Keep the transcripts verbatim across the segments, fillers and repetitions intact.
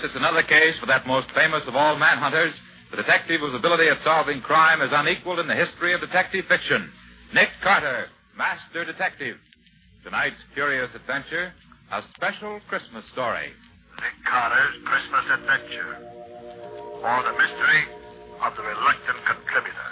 it's another case for that most famous of all manhunters, the detective whose ability at solving crime is unequaled in the history of detective fiction, Nick Carter, Master Detective. Tonight's curious adventure, a special Christmas story. Nick Carter's Christmas Adventure, or the mystery of the reluctant contributor.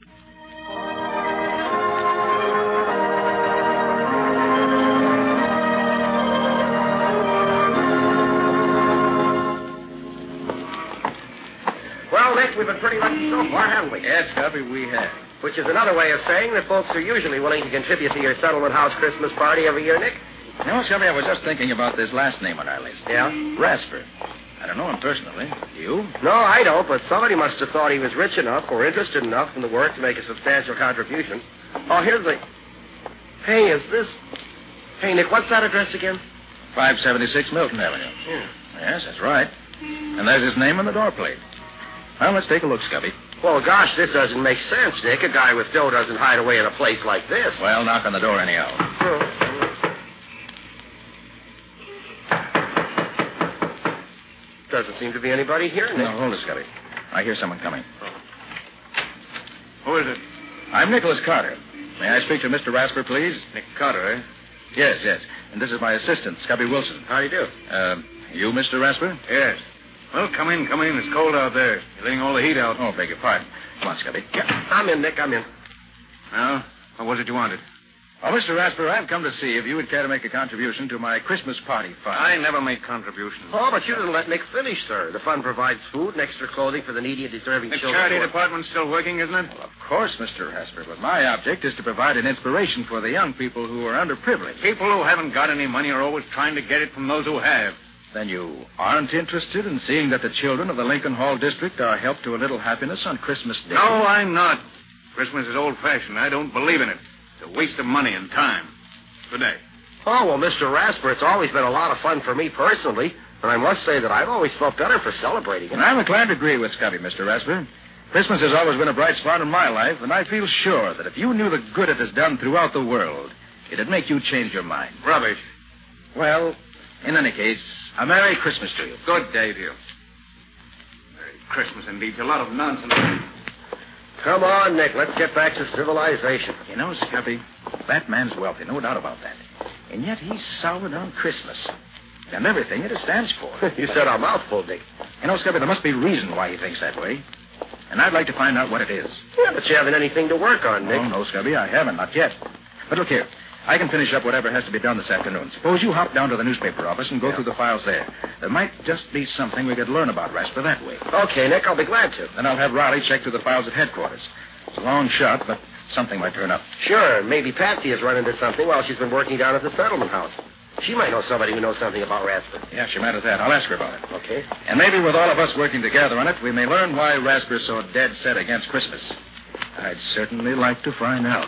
Well, Nick, we've been pretty lucky so far, haven't we? Yes, Gubby, we have. Which is another way of saying that folks are usually willing to contribute to your settlement house Christmas party every year, Nick. You know, Gubby, I was just thinking about this last name on our list. Yeah? Rasper. I don't know him personally. You? No, I don't, but somebody must have thought he was rich enough or interested enough in the work to make a substantial contribution. Oh, here's the... Hey, is this... Hey, Nick, what's that address again? five seventy-six Milton Avenue. Yeah. Yes, that's right. And there's his name on the door plate. Well, let's take a look, Scubby. Well, gosh, this doesn't make sense, Nick. A guy with dough doesn't hide away in a place like this. Well, knock on the door anyhow. Oh. Doesn't seem to be anybody here, Nick. No, hold it, Scubby. I hear someone coming. Oh. Who is it? I'm Nicholas Carter. May I speak to Mister Rasper, please? Nick Carter, eh? Yes, yes. And this is my assistant, Scubby Wilson. How do you do? Uh, you, Mister Rasper? Yes. Well, come in, come in. It's cold out there. You're letting all the heat out. Oh, beg your pardon. Come on, Scubby. Yeah, I'm in, Nick. I'm in. Well, what was it you wanted? Oh, Mister Rasper, I've come to see if you would care to make a contribution to my Christmas party fund. I never make contributions. Oh, but you didn't let Nick finish, sir. The fund provides food and extra clothing for the needy and deserving The children. charity department's still working, isn't it? Well, of course, Mister Rasper, but my object is to provide an inspiration for the young people who are underprivileged. People who haven't got any money are always trying to get it from those who have. Then you aren't interested in seeing that the children of the Lincoln Hall district are helped to a little happiness on Christmas Day? No, I'm not. Christmas is old-fashioned. I don't believe in it. It's a waste of money and time. Good day. Oh, well, Mister Rasper, it's always been a lot of fun for me personally, and I must say that I've always felt better for celebrating it. And I'm inclined to agree with Scubby, Mister Rasper. Christmas has always been a bright spot in my life, and I feel sure that if you knew the good it has done throughout the world, it'd make you change your mind. Rubbish. Well, in any case, a Merry Christmas to you. Good day to you. Merry Christmas, indeed. It's a lot of nonsense. Come on, Nick. Let's get back to civilization. You know, Scubby, that man's wealthy, no doubt about that. And yet he's soured on Christmas and everything it stands for. You said a mouthful, Nick. You know, Scubby, there must be a reason why he thinks that way. And I'd like to find out what it is. Yeah, but you haven't anything to work on, Nick. Oh, no, Scubby, I haven't, not yet. But look here. I can finish up whatever has to be done this afternoon. Suppose you hop down to the newspaper office and go Yeah. through the files there. There might just be something we could learn about Rasper that way. Okay, Nick, I'll be glad to. Then I'll have Riley check through the files at headquarters. It's a long shot, but something might turn up. Sure, maybe Patsy has run into something while she's been working down at the settlement house. She might know somebody who knows something about Rasper. Yeah, she might have that. I'll ask her about it. Okay. And maybe with all of us working together on it, we may learn why Rasper's so dead set against Christmas. I'd certainly like to find out.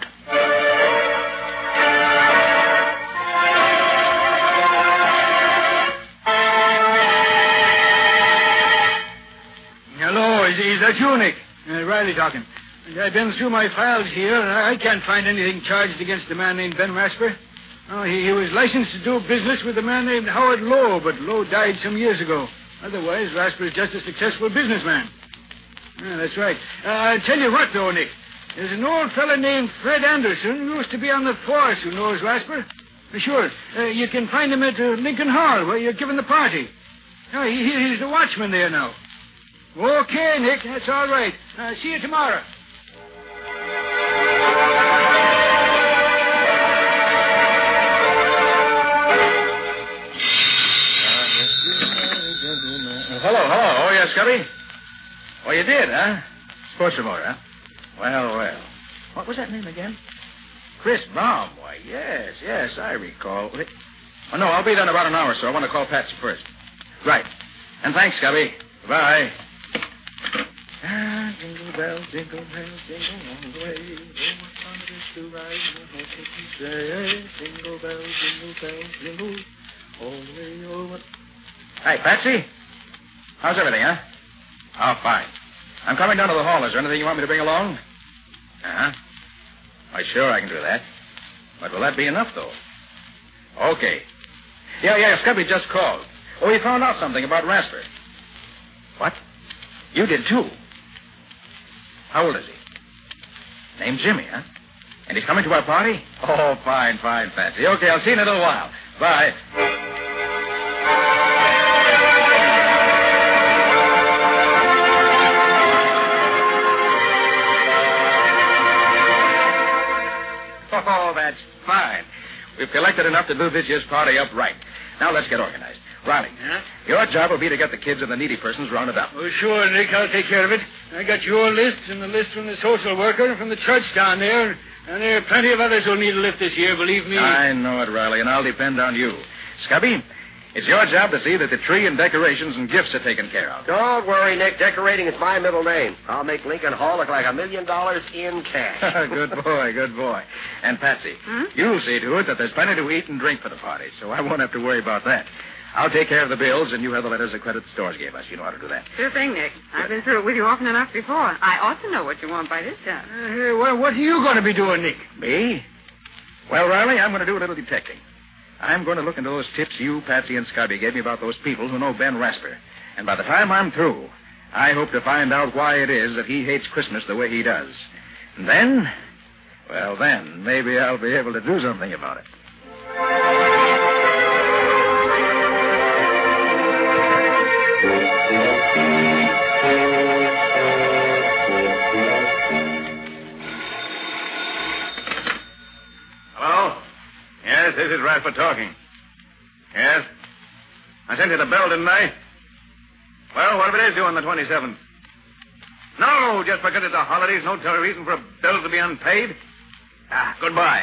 Hello, is, is that you, Nick? Uh, Riley talking. I've been through my files here, and I can't find anything charged against a man named Ben Rasper. Oh, he, he was licensed to do business with a man named Howard Lowe, but Lowe died some years ago. Otherwise, Rasper is just a successful businessman. Yeah, that's right. Uh, I'll tell you what, though, Nick. There's an old fellow named Fred Anderson who used to be on the force who knows Rasper. Uh, sure. Uh, you can find him at uh, Lincoln Hall, where you're giving the party. Oh, he, he's the watchman there now. Okay, Nick, that's all right. Uh, see you tomorrow. Hello, hello. Oh, yes, Scubby? Oh, you did, huh? Sports remote, huh? Well, well. What was that name again? Chris Baum. Why, yes, yes, I recall. Oh, no, I'll be there in about an hour, so I want to call Patsy first. Right. And thanks, Scubby. Goodbye. Ah, jingle bells, jingle bells, jingle all the way. Oh, what fun it is to ride in a horse-open sleigh. Jingle bells, jingle bells, jingle all the way. Oh, what... Hey, Patsy. How's everything, huh? Oh, fine. I'm coming down to the hall. Is there anything you want me to bring along? Uh-huh. Why, sure, I can do that. But will that be enough, though? Okay. Yeah, yeah, Scubby just called. Oh, he found out something about Rasper. What? You did, too? How old is he? Name's Jimmy, huh? And he's coming to our party? Oh, fine, fine, Patsy. Okay, I'll see you in a little while. Bye. Oh, that's fine. We've collected enough to do this year's party up right. Now let's get organized. Riley, Huh? your job will be to get the kids and the needy persons rounded up. Oh, sure, Nick. I'll take care of it. I got your list and the list from the social worker and from the church down there. And there are plenty of others who'll need a lift this year, believe me. I know it, Riley, and I'll depend on you. Scubby, it's your job to see that the tree and decorations and gifts are taken care of. Don't worry, Nick. Decorating is my middle name. I'll make Lincoln Hall look like a million dollars in cash. Good boy, good boy. And Patsy, Hmm? you'll see to it that there's plenty to eat and drink for the party, so I won't have to worry about that. I'll take care of the bills, and you have the letters the credit stores gave us. You know how to do that. Sure thing, Nick. I've been through it with you often enough before. I ought to know what you want by this time. Uh, hey, well, what are you going to be doing, Nick? Me? Well, Riley, I'm going to do a little detecting. I'm going to look into those tips you, Patsy, and Scubby gave me about those people who know Ben Rasper. And by the time I'm through, I hope to find out why it is that he hates Christmas the way he does. And then, well, then, maybe I'll be able to do something about it. Hello? Yes, this is Rasper talking. Yes? I sent you the bill, didn't I? Well, what if it is due on the twenty-seventh? No, just because it's a holiday is no reason for a bill to be unpaid. Ah, goodbye.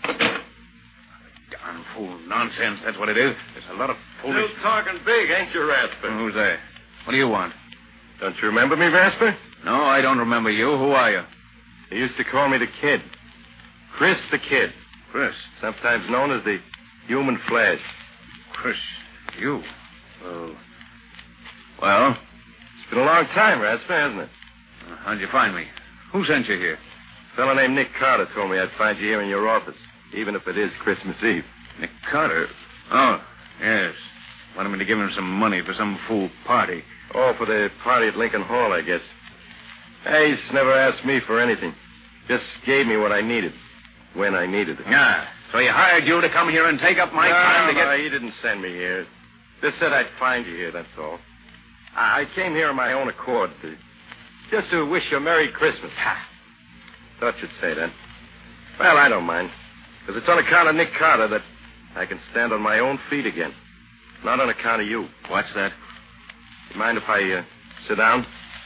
Darn fool nonsense, that's what it is. There's a lot of foolish... Still talking big, ain't you, Rasper? Who's there? What do you want? Don't you remember me, Rasper? No, I don't remember you. Who are you? They used to call me the Kid. Chris the Kid. Chris. Sometimes known as the Human Flash. Chris, you. Oh. Well, It's been a long time, Rasper, hasn't it? uh, how'd you find me? Who sent you here? A fellow named Nick Carter told me I'd find you here in your office, even if it is Christmas Eve. Nick Carter? Oh, yes. Wanted me to give him some money for some fool party. Oh, for the party at Lincoln Hall, I guess. Hey, he's never asked me for anything. Just gave me what I needed, when I needed it. Yeah. So he hired you to come here and take up my no, time to no, get... he didn't send me here. Just said I'd find you here, that's all. I I came here on my own accord, to, just to wish you a Merry Christmas. Thought you'd say that. Well, I don't mind, because it's on account of Nick Carter that I can stand on my own feet again. Not on account of you. What's that? You mind if I uh, sit down?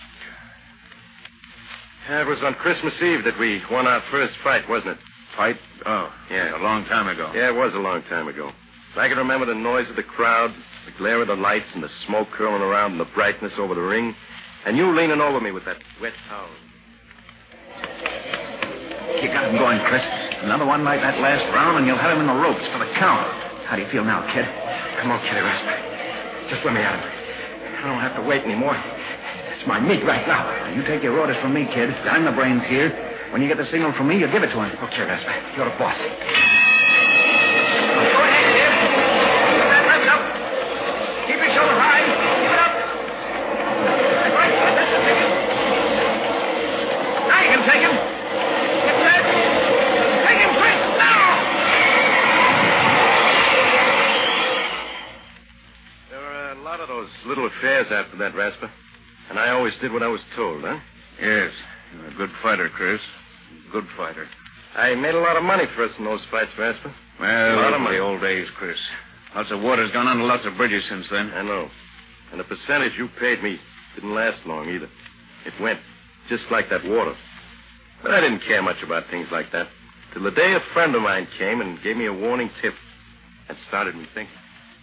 Yeah, it was on Christmas Eve that we won our first fight, wasn't it? Fight? Oh, Yeah. a long time ago. Yeah, it was a long time ago. I can remember the noise of the crowd, the glare of the lights, and the smoke curling around, and the brightness over the ring, and you leaning over me with that wet towel. You got him going, Chris. Another one like that last round, and you'll have him in the ropes for the count. How do you feel now, kid? Come on, Kitty Rasper. Just let me at him. I don't have to wait anymore. It's my meat right now. You take your orders from me, kid. I'm the brains here. When you get the signal from me, you give it to him. Okay, Rasper. You're the boss. Go ahead, kid. Keep that rest up. Keep your shoulder high. Keep it up. That's right. That's the ticket. Now you can take him. Get set. Take him, Chris. Now. There were a lot of those little affairs after that, Rasper. And I always did what I was told, huh? Yes. You're a good fighter, Chris. Good fighter. I made a lot of money for us in those fights, Rasper. Well, A lot of those were money. the old days, Chris. Lots of water's gone under lots of bridges since then. I know. And the percentage you paid me didn't last long either. It went just like that water. But I didn't care much about things like that. Till the day a friend of mine came and gave me a warning tip. That started me thinking.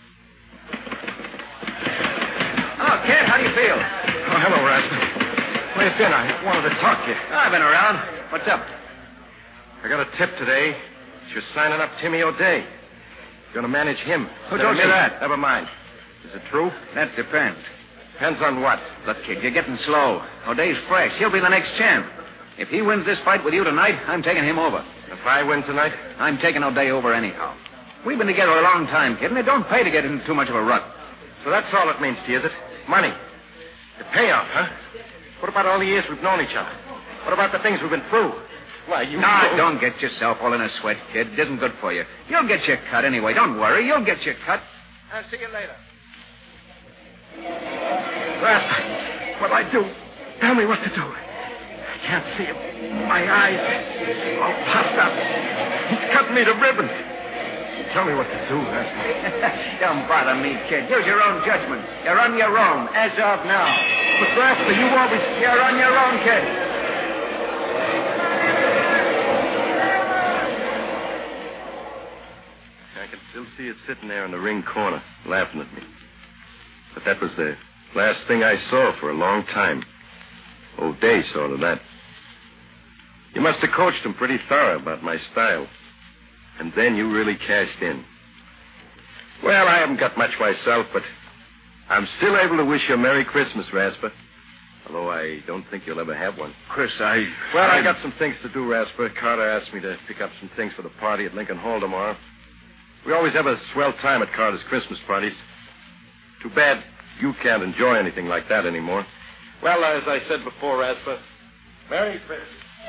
Hello, kid. How do you feel? Oh, hello, Rasper. Where you been? I wanted to talk to you. I've been around. What's up? I got a tip today. You're signing up Timmy O'Day. You're going to manage him. Who instead told of you me. that? Never mind. Is it true? That depends. Depends on what? Look, kid, you're getting slow. O'Day's fresh. He'll be the next champ. If he wins this fight with you tonight, I'm taking him over. If I win tonight? I'm taking O'Day over anyhow. We've been together a long time, kid, and it don't pay to get into too much of a rut. So that's all it means to you, is it? Money. The payoff, huh? What about all the years we've known each other? What about the things we've been through? Why, you... No, know... don't get yourself all in a sweat, kid. It isn't good for you. You'll get your cut anyway. Don't worry. You'll get your cut. I'll see you later. Rasper, what'll I do? Tell me what to do. I can't see him. My eyes all puffed up. He's cutting me to ribbons. Tell me what to do, Rasper. Don't bother me, kid. Use your own judgment. You're on your own, as of now. But, Rasper, you always... You're on your own, kid. I can still see it sitting there in the ring corner, laughing at me. But that was the last thing I saw for a long time. O'Day saw to that. You must have coached him pretty thorough about my style. And then you really cashed in. Well, I haven't got much myself, but I'm still able to wish you a Merry Christmas, Rasper. Although I don't think you'll ever have one. Chris, I... Well, I got some things to do, Rasper. Carter asked me to pick up some things for the party at Lincoln Hall tomorrow. We always have a swell time at Carter's Christmas parties. Too bad you can't enjoy anything like that anymore. Well, as I said before, Rasper, Merry Christmas.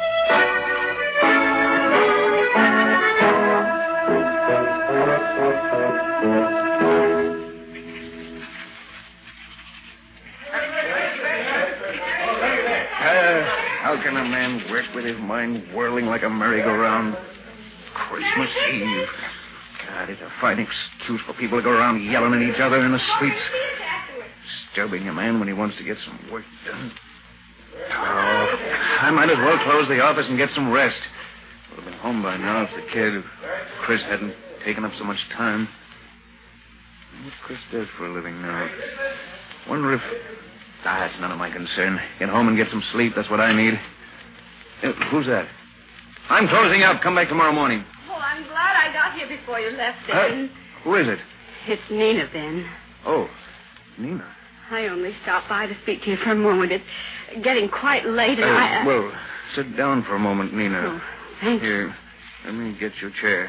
Uh, how can a man work with his mind whirling like a merry-go-round? Christmas Eve. God, it's a fine excuse for people to go around yelling at each other in the streets. Disturbing a man when he wants to get some work done. Oh, I might as well close the office and get some rest. Would have been home by now if the kid, if Chris hadn't taken up so much time. What Chris does for a living now. Wonder if... Ah, that's none of my concern. Get home and get some sleep. That's what I need. Uh, who's that? I'm closing up. Come back tomorrow morning. Oh, I'm glad I got here before you left, Ben. Uh, who is it? It's Nina, Ben. Oh, Nina. I only stopped by to speak to you for a moment. It's getting quite late, and Uh, I... Uh... Well, sit down for a moment, Nina. Oh, thank you. Here, let me get your chair.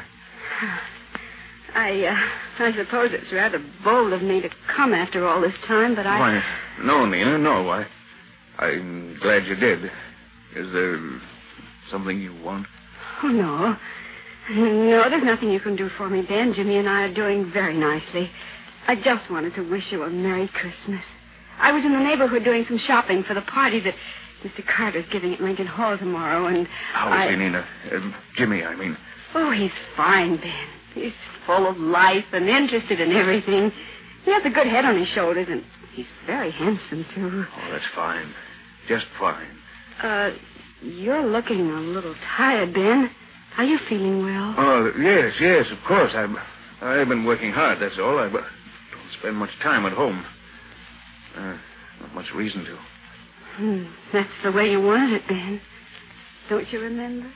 I, uh, I suppose it's rather bold of me to come after all this time, but I... Why, no, Nina, no. I, I'm glad you did. Is there something you want? Oh, no. No, there's nothing you can do for me, Ben. Jimmy and I are doing very nicely. I just wanted to wish you a Merry Christmas. I was in the neighborhood doing some shopping for the party that Mister Carter's giving at Lincoln Hall tomorrow, and How I... is he, Nina? Uh, Jimmy, I mean. Oh, he's fine, Ben. He's full of life and interested in everything. He has a good head on his shoulders, and he's very handsome, too. Oh, that's fine. Just fine. Uh, you're looking a little tired, Ben. Are you feeling well? Oh, yes, yes, of course. I'm, I've been working hard, that's all. I don't spend much time at home. Uh, not much reason to. Hmm, that's the way you wanted it, Ben. Don't you remember?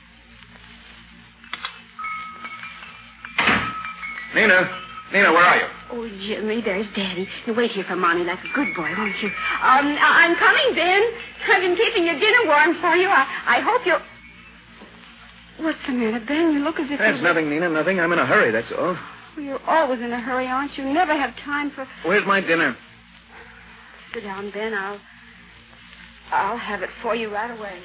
Nina, Nina, where are you? Oh, Jimmy, there's Daddy. You wait here for Mommy like a good boy, won't you? Um, I'm coming, Ben. I've been keeping your dinner warm for you. I, I hope you'll... What's the matter, Ben? You look as if... That's you... nothing, Nina, nothing. I'm in a hurry, that's all. Well, you're always in a hurry, aren't you? Never have time for... Where's my dinner? Sit down, Ben. I'll... I'll have it for you right away.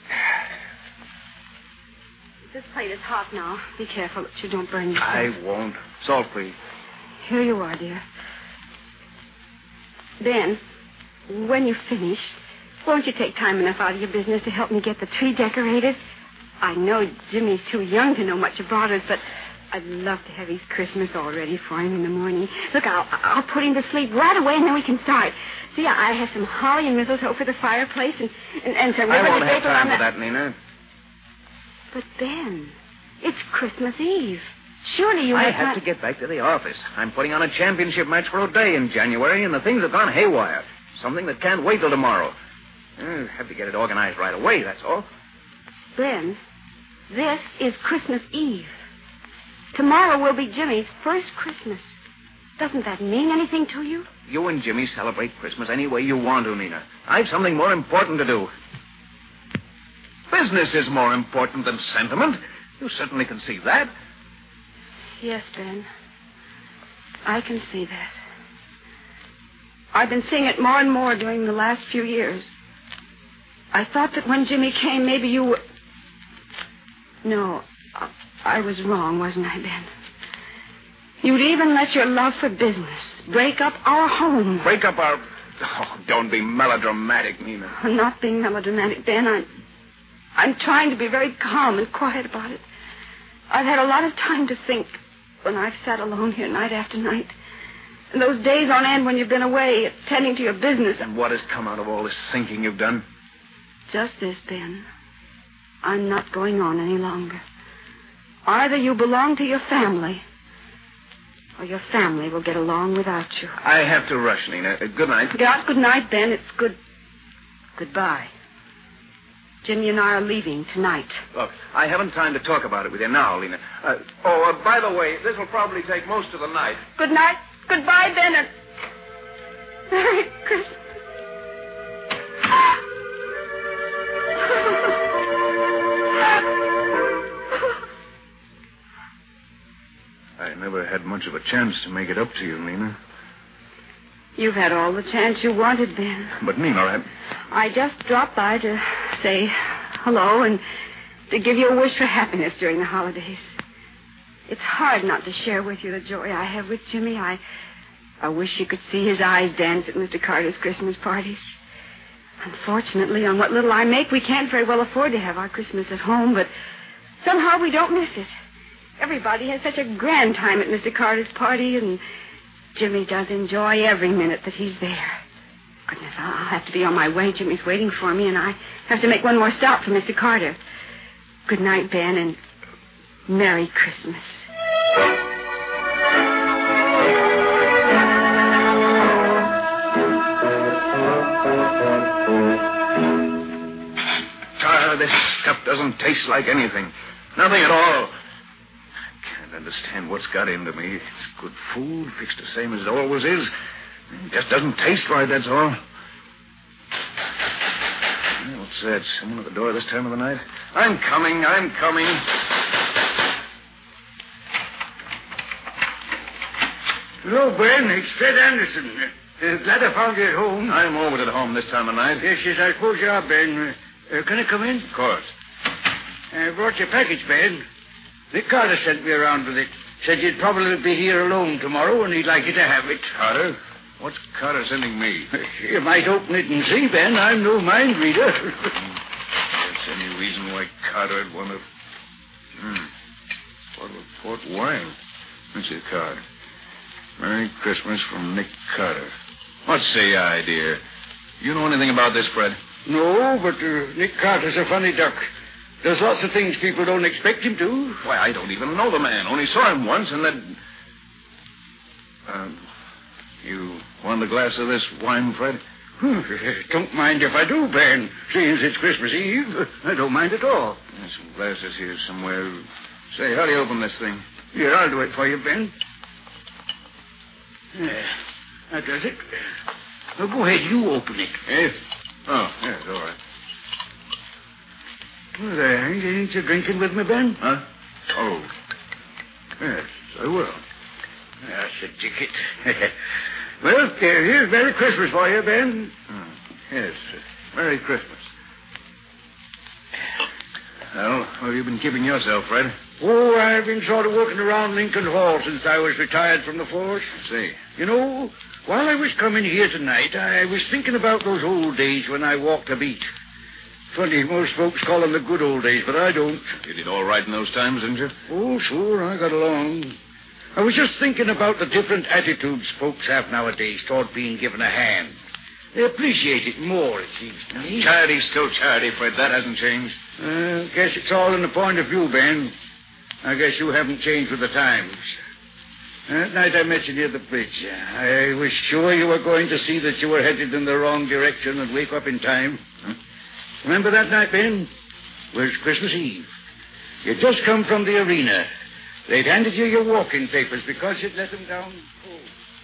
This plate is hot now. Be careful that you don't burn yourself. I won't. Salt free. Here you are, dear. Ben, when you finish, won't you take time enough out of your business to help me get the tree decorated? I know Jimmy's too young to know much about it, but I'd love to have his Christmas all ready for him in the morning. Look, I'll, I'll put him to sleep right away, and then we can start. See, I have some holly and mistletoe for the fireplace, and, and, and some I ribbon won't and have paper time on for the... that, Nina. But, Ben, it's Christmas Eve. Surely you I have have not... to get back to the office. I'm putting on a championship match for O'Day in January, and the things have gone haywire. Something that can't wait till tomorrow. I have to get it organized right away, that's all. Ben, this is Christmas Eve. Tomorrow will be Jimmy's first Christmas. Doesn't that mean anything to you? You and Jimmy celebrate Christmas any way you want to, Nina. I've something more important to do. Business is more important than sentiment. You certainly can see that. Yes, Ben. I can see that. I've been seeing it more and more during the last few years. I thought that when Jimmy came, maybe you were... No, I, I was wrong, wasn't I, Ben? You'd even let your love for business break up our home. Break up our... Oh, don't be melodramatic, Nina. I'm not being melodramatic, Ben. I'm, I'm trying to be very calm and quiet about it. I've had a lot of time to think when I've sat alone here night after night. And those days on end when you've been away, attending to your business. And what has come out of all this thinking you've done? Just this, Ben. I'm not going on any longer. Either you belong to your family, or your family will get along without you. I have to rush, Nina. Uh, good night. God, good night, Ben. It's good... Goodbye. Jimmy and I are leaving tonight. Look, I haven't time to talk about it with you now, Lena. Uh, oh, uh, by the way, this will probably take most of the night. Good night. Goodbye, Ben, and Merry Christmas. I never had much of a chance to make it up to you, Nina. You've had all the chance you wanted, Ben. But, Nina, I... I just dropped by to say hello and to give you a wish for happiness during the holidays. It's hard not to share with you the joy I have with Jimmy. I, I wish you could see his eyes dance at Mister Carter's Christmas parties. Unfortunately, on what little I make, we can't very well afford to have our Christmas at home, but somehow we don't miss it. Everybody has such a grand time at Mister Carter's party, and Jimmy does enjoy every minute that he's there. Goodness, I'll have to be on my way. Jimmy's waiting for me, and I have to make one more stop for Mister Carter. Good night, Ben, and Merry Christmas. Carter, this stuff doesn't taste like anything. Nothing at all. I can't understand what's got into me. It's good food, fixed the same as it always is. It just doesn't taste right, that's all. What's that? Someone at the door this time of the night? I'm coming, I'm coming. Hello, Ben. It's Fred Anderson. Uh, glad I found you at home. I'm always at home this time of night. Yes, yes, I suppose you are, Ben. Uh, uh, can I come in? Of course. I brought your package, Ben. Nick Carter sent me around with it. Said you'd probably be here alone tomorrow, and he'd like you to have it. Carter? What's Carter sending me? You might open it and see, Ben. I'm no mind reader. There's any reason why Carter would want to... Hmm. Bottle of port wine. Let's see the card. Merry Christmas from Nick Carter. What's the idea? You know anything about this, Fred? No, but uh, Nick Carter's a funny duck. Does lots of things people don't expect him to. Why, I don't even know the man. Only saw him once, and then... Uh, you want a glass of this wine, Fred? Don't mind if I do, Ben. Seeing as it's Christmas Eve, I don't mind at all. There's some glasses here somewhere. Say, how do you open this thing? Here, I'll do it for you, Ben. Yeah, that does it. Now, go ahead, you open it. Yes? Oh, yes, all right. Well, there, ain't you drinking with me, Ben? Huh? Oh. Yes, I will. That's a ticket. Well, here's Merry Christmas for you, Ben. Hmm. Yes, uh, Merry Christmas. Well, what have you been keeping yourself, Fred? Oh, I've been sort of working around Lincoln Hall since I was retired from the force. I see. You know, while I was coming here tonight, I was thinking about those old days when I walked a beat. Funny, most folks call them the good old days, but I don't. You did all right in those times, didn't you? Oh, sure, I got along. I was just thinking about the different attitudes folks have nowadays toward being given a hand. They appreciate it more, it seems to me. Charity's still charity, Fred. That hasn't changed. I uh, guess it's all in the point of view, Ben. I guess you haven't changed with the times. That night I met you near the bridge. I was sure you were going to see that you were headed in the wrong direction and wake up in time. Huh? Remember that night, Ben? It was Christmas Eve. You'd just come from the arena. They'd handed you your walking papers because you'd let them down cold.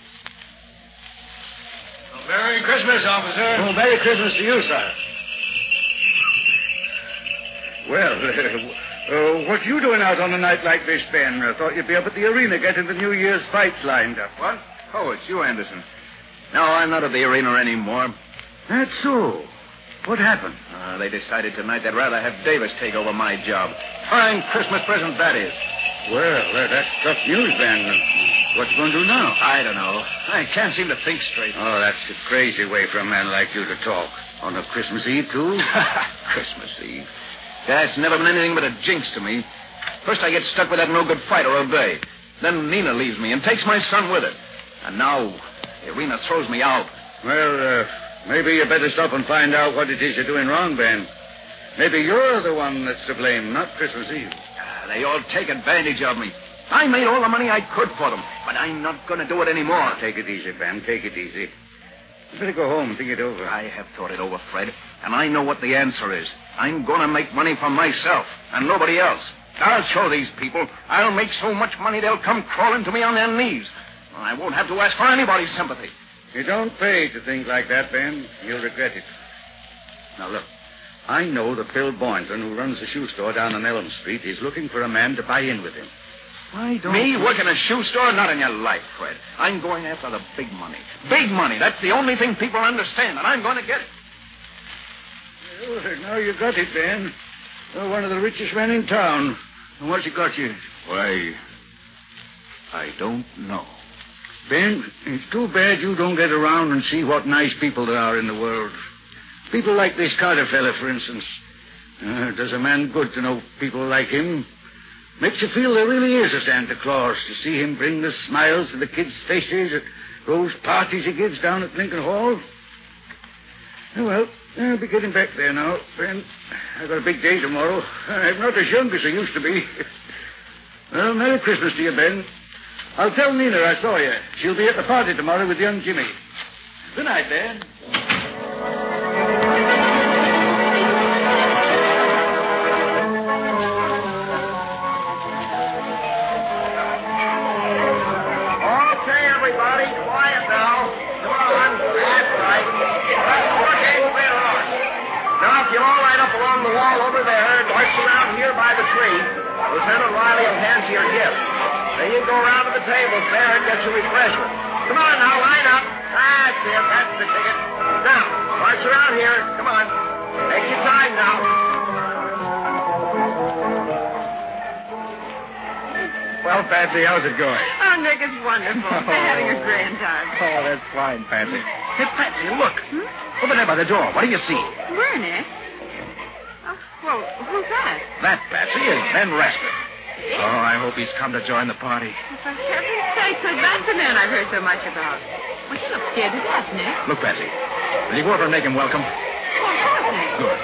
Well, Merry Christmas, officer. Oh, Merry Christmas to you, sir. Well, uh, what you doing out on a night like this, Ben? I thought you'd be up at the arena getting the New Year's fights lined up. What? Oh, it's you, Anderson. No, I'm not at the arena anymore. That's so. What happened? Uh, they decided tonight they'd rather have Davis take over my job. Fine Christmas present that is. Well, uh, that's tough news, Ben. What's going to do now? I don't know. I can't seem to think straight. Oh, that's a crazy way for a man like you to talk. On a Christmas Eve, too? Christmas Eve. That's never been anything but a jinx to me. First I get stuck with that no-good fighter all day. Then Nina leaves me and takes my son with her. And now Irina throws me out. Well, uh, maybe you better stop and find out what it is you're doing wrong, Ben. Maybe you're the one that's to blame, not Christmas Eve. They all take advantage of me. I made all the money I could for them, but I'm not going to do it anymore. Take it easy, Ben. Take it easy. You better go home and think it over. I have thought it over, Fred, and I know what the answer is. I'm going to make money for myself and nobody else. I'll show these people. I'll make so much money they'll come crawling to me on their knees. I won't have to ask for anybody's sympathy. You don't pay to think like that, Ben. You'll regret it. Now, look. I know that Bill Boynton, who runs the shoe store down on Elm Street, is looking for a man to buy in with him. Why don't Me you... work in a shoe store? Not in your life, Fred. I'm going after the big money. Big money. That's the only thing people understand, and I'm going to get it. Well, now you got it, Ben. You're one of the richest men in town. And what's it got you? Why, I don't know. Ben, it's too bad you don't get around and see what nice people there are in the world. People like this Carter fella, for instance. Uh, does a man good to know people like him. Makes you feel there really is a Santa Claus, to see him bring the smiles to the kids' faces at those parties he gives down at Lincoln Hall. Oh, well, I'll be getting back there now, Ben. I've got a big day tomorrow. I'm not as young as I used to be. Well, Merry Christmas to you, Ben. I'll tell Nina I saw you. She'll be at the party tomorrow with young Jimmy. Good night, Ben. Lieutenant Riley will hand you your gift. Then you go around to the tables there and get your refreshment. Come on now, line up. That's it. That's the ticket. Now, march around here. Come on. Take your time now. Well, Patsy, how's it going? Oh, Nick, it's wonderful. We're having a grand time. Oh, that's fine, Patsy. Hey, Patsy, look. Hmm? Over there by the door. What do you see? Where, Nick? Oh, well, who's that? That, Patsy, is Ben Rasper. Oh, I hope he's come to join the party. Oh, for heaven's sake, so that's the man I've heard so much about. Well, he looks scared to death, Nick. Look, Patsy, will you go over and make him welcome? Oh, of course, Nick. Good.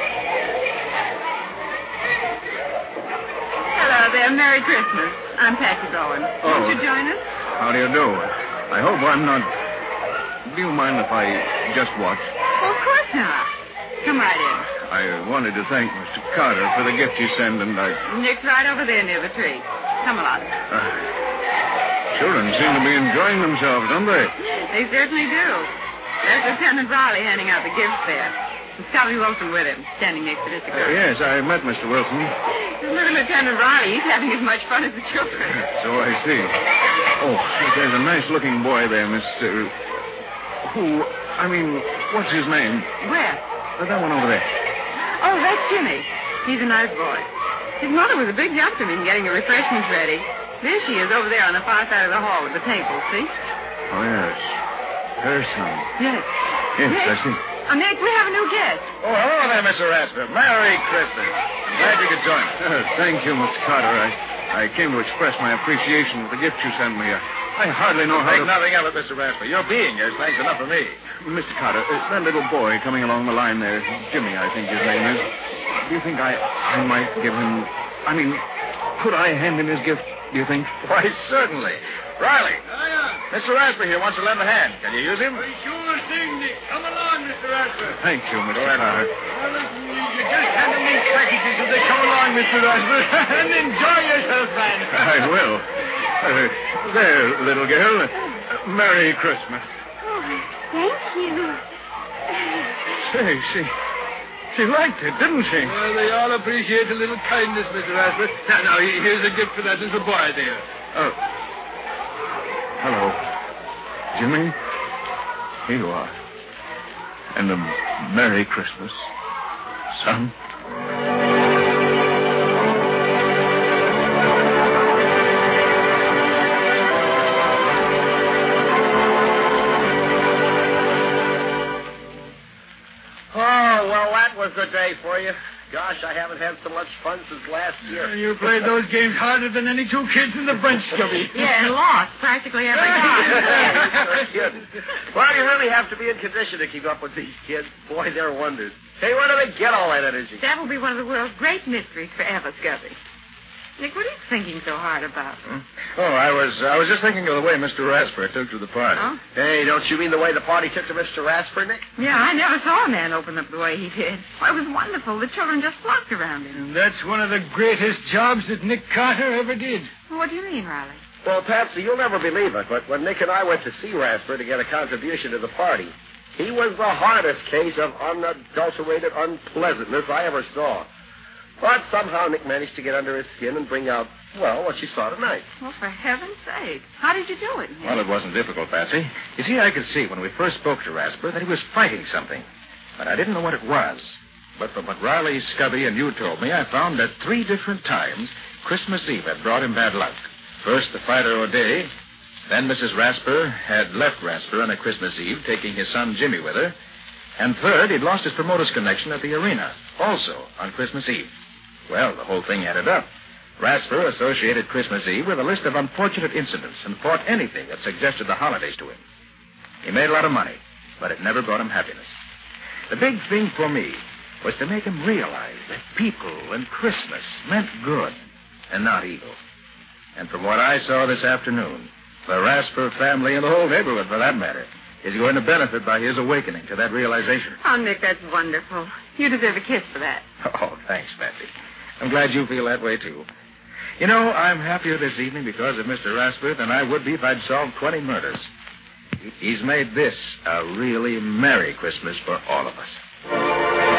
Hello there. Merry Christmas. I'm Patsy Bowen. Oh. Won't you join us? How do you do? I hope I'm not... Do you mind if I just watch? Oh, of course not. Come right in. I wanted to thank Mister Carter for the gift you sent, and I... Nick's right over there near the tree. Come along. Uh, children seem to be enjoying themselves, don't they? They certainly do. There's Lieutenant Riley handing out the gifts there. And Scotty Wilson with him, standing next to Mister Uh, Carter. yes, I met Mister Wilson. Look at Lieutenant Riley. He's having as much fun as the children. So I see. Oh, there's a nice-looking boy there, Mister Who... I mean, what's his name? Where? Uh, that one over there. Oh, that's Jimmy. He's a nice boy. His mother was a big help to me in getting the refreshments ready. There she is over there on the far side of the hall with the table, see? Oh, yes. Her son. Yes. Yes, Nick? I see. Oh, Nick, we have a new guest. Oh, hello there, Mister Rasper. Merry Christmas. I'm glad you could join us. Uh, thank you, Mister Carter. I, I came to express my appreciation for the gift you sent me. I, I hardly know how Think to... nothing of it, Mister Rasper. Your being here is thanks enough for me. Mister Carter, uh, that little boy coming along the line there, Jimmy, I think his name is. Do you think I, I might give him... I mean, could I hand him his gift, do you think? Why, certainly. Riley, Hiya. Mister Rasper here wants to lend a hand. Can you use him? Well, sure thing, Nick. Come along, Mister Rasper. Thank you, Mister Go ahead, Carter. Well, listen, you you just hand them these packages as they come along, Mister Rasper, and enjoy yourself, man. I will. Uh, there, little girl. Uh, Merry Christmas. Oh, thank you. Say, she... She liked it, didn't she? Well, they all appreciate a little kindness, Mister Rasper. Now, now, here's a gift for that little boy there. Oh. Hello. Jimmy? Here you are. And a Merry Christmas, son. Oh, well, that was the day for you. Gosh, I haven't had so much fun since last year. You played those games harder than any two kids in the bunch, Scubby. Yeah, and lost practically every time. Kidding. Well, you really have to be in condition to keep up with these kids. Boy, they're wonders. Hey, where do they get all that energy? That will be one of the world's great mysteries forever, Scubby. Nick, what are you thinking so hard about? Hmm? Oh, I was I was just thinking of the way Mister Rasper took to the party. Oh? Hey, don't you mean the way the party took to Mister Rasper, Nick? Yeah, I never saw a man open up the way he did. Why, it was wonderful. The children just flocked around him. And that's one of the greatest jobs that Nick Carter ever did. What do you mean, Riley? Well, Patsy, you'll never believe it, but when Nick and I went to see Rasper to get a contribution to the party, he was the hardest case of unadulterated unpleasantness I ever saw. But somehow Nick managed to get under his skin and bring out, well, what you saw tonight. Well, for heaven's sake. How did you do it, Nick? Well, it wasn't difficult, Patsy. You see, I could see when we first spoke to Rasper that he was fighting something. But I didn't know what it was. But from what Riley, Scubby, and you told me, I found that three different times Christmas Eve had brought him bad luck. First, the fighter O'Day. Then Missus Rasper had left Rasper on a Christmas Eve, taking his son Jimmy with her. And third, he'd lost his promoter's connection at the arena, also on Christmas Eve. Well, the whole thing added up. Rasper associated Christmas Eve with a list of unfortunate incidents and fought anything that suggested the holidays to him. He made a lot of money, but it never brought him happiness. The big thing for me was to make him realize that people and Christmas meant good and not evil. And from what I saw this afternoon, the Rasper family and the whole neighborhood, for that matter, is going to benefit by his awakening to that realization. Oh, Nick, that's wonderful. You deserve a kiss for that. Oh, thanks, Patsy. I'm glad you feel that way, too. You know, I'm happier this evening because of Mister Rasper than I would be if I'd solved twenty murders. He's made this a really Merry Christmas for all of us.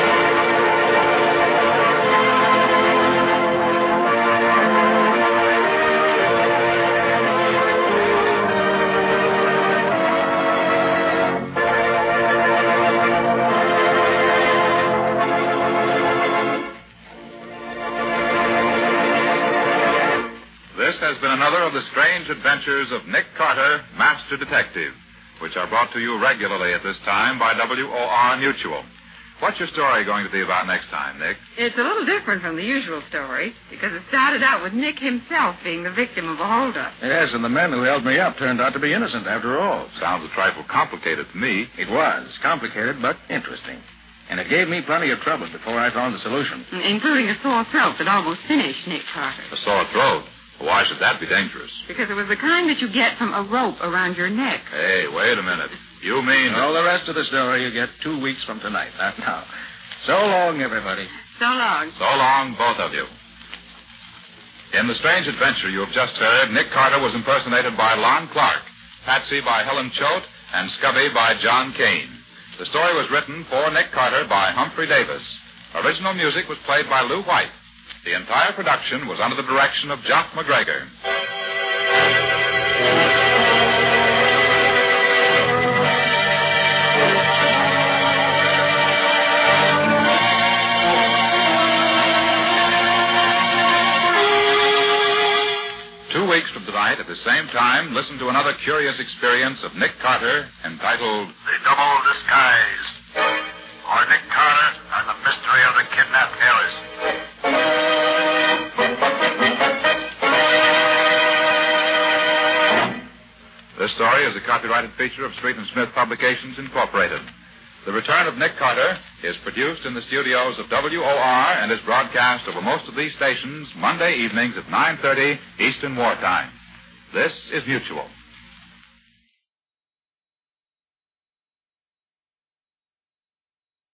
This has been another of the strange adventures of Nick Carter, Master Detective, which are brought to you regularly at this time by W O R Mutual. What's your story going to be about next time, Nick? It's a little different from the usual story, because it started out with Nick himself being the victim of a holdup. Yes, and the man who held me up turned out to be innocent after all. Sounds a trifle complicated to me. It was. Complicated, but interesting. And it gave me plenty of trouble before I found the solution. Including a sore throat that almost finished Nick Carter. A sore throat? Why should that be dangerous? Because it was the kind that you get from a rope around your neck. Hey, wait a minute. You mean... All the rest of the story you get two weeks from tonight. Not now. So long, everybody. So long. So long, both of you. In the strange adventure you have just heard, Nick Carter was impersonated by Lon Clark, Patsy by Helen Choate, and Scubby by John Kane. The story was written for Nick Carter by Humphrey Davis. Original music was played by Lou White. The entire production was under the direction of Jock McGregor. Two weeks from tonight, at the same time, listen to another curious experience of Nick Carter entitled The Double Disguise, or Nick Carter and the Mystery of the Kidnapped Heiress. This story is a copyrighted feature of Street and Smith Publications, Incorporated. The Return of Nick Carter is produced in the studios of W O R and is broadcast over most of these stations Monday evenings at nine thirty Eastern Wartime. This is Mutual.